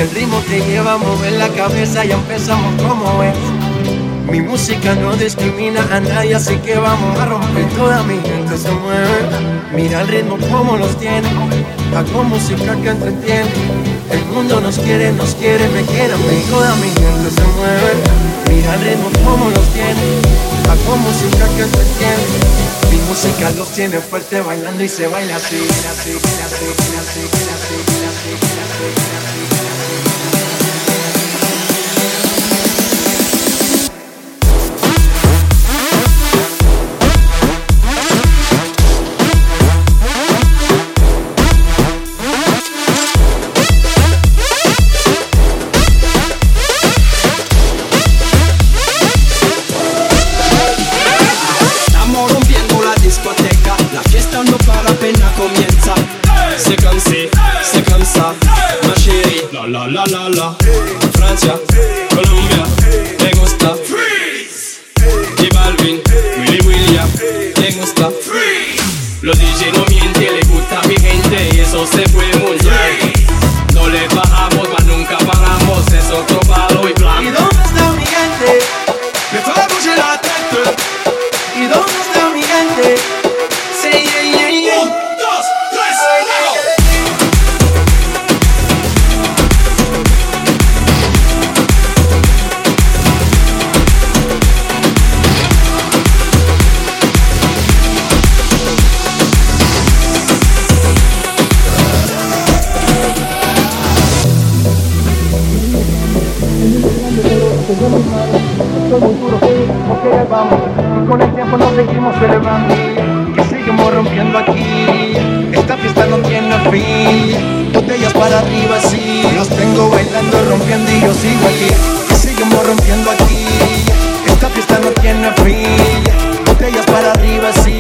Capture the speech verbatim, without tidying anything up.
Si el ritmo te lleva a mover la cabeza, ya empezamos como es. Mi música no discrimina a nadie, así que vamos a romper. Toda mi gente se mueve, mira el ritmo como los tiene. Hago música que entretiene. El mundo nos quiere, nos quiere, me quiere a mí. Toda mi gente se mueve, mira el ritmo como los tiene. Hago música que entretiene. Mi música los tiene fuerte bailando y se baila así, así, así, así, así, así, así, así. La la la la, Francia, Colombia, le gusta Freeze. J Balvin, Willy William, le gusta Freeze. Los D J no mienten, le gusta a mi gente y eso se fue muy bien. No le bajamos, mas nunca paramos, es otro palo y plan. ¿Y dónde está mi gente? Me fue a bouger la tête. ¿Y dónde está mi gente? Say yeah yeah yeah. Un, dos, tres, go. Estoy muy duro, porque ya vamos. Y con el tiempo nos seguimos celebrando. Que seguimos rompiendo aquí. Esta fiesta no tiene fin. Botellas para arriba, sí. Los tengo bailando, rompiendo y yo sigo aquí. Que seguimos rompiendo aquí. Esta fiesta no tiene fin. Botellas para arriba, sí.